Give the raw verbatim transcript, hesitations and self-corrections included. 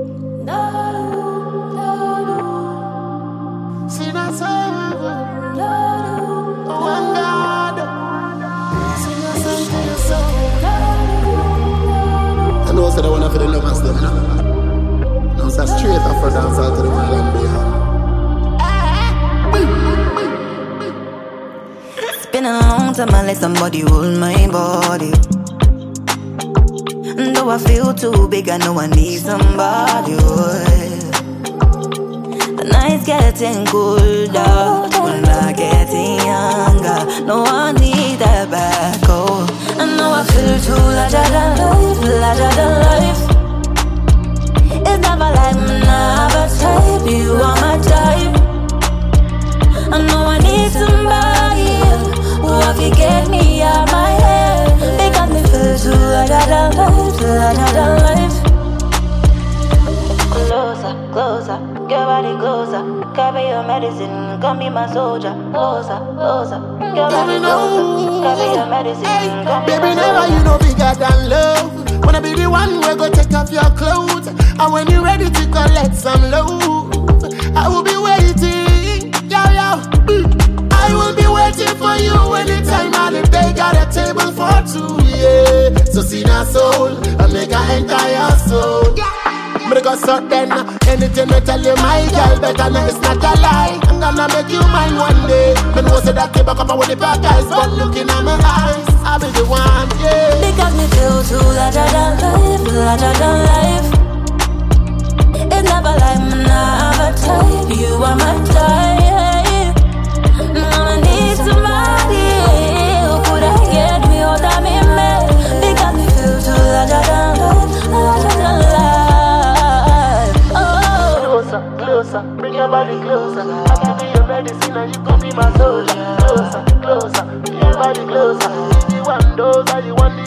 See that soul. Oh my God. Sing a song to your soul. I know I said I wanna feel the love and stuff, no? Now it's a straight off for dance out to the world and beyond. It's been a long time I let somebody hold my body. Though I feel too big, I know I need somebody. The night's getting colder, we're not getting younger. No, I need that back, oh. I know I feel too larger than life, larger than life. It's never like my never type, you are my type. I know I need somebody who I can get me out my head. They got me feel too larger than life, larger than life. Closer, closer, get body closer. Carry your medicine, come be my soldier. Closer, closer, get body closer. Carry your medicine, come be my soldier. Baby, never you know bigger than love. Wanna be the one who go take off your clothes. And when you're ready to collect some love, I will be waiting, yo, yo. I will be waiting for you anytime I live. They got a table for two, yeah. So see that soul, and make her enter your soul. But go so then, anything I tell you, my girl, better know it's not a lie. I'm gonna make you mine one day. But no say that keep up with the bad guys, but looking at my eyes, I'll be the one, yeah. Because me feel too larger than life, larger than life. It's never like my never type, you are my type. Now I need somebody who could have get me out of me mess. Because me feel too larger than life, larger than life. Closer, bring your body closer. I can be your medicine and you can be my soldier. Closer, closer, bring your body closer. If you want those, are you want the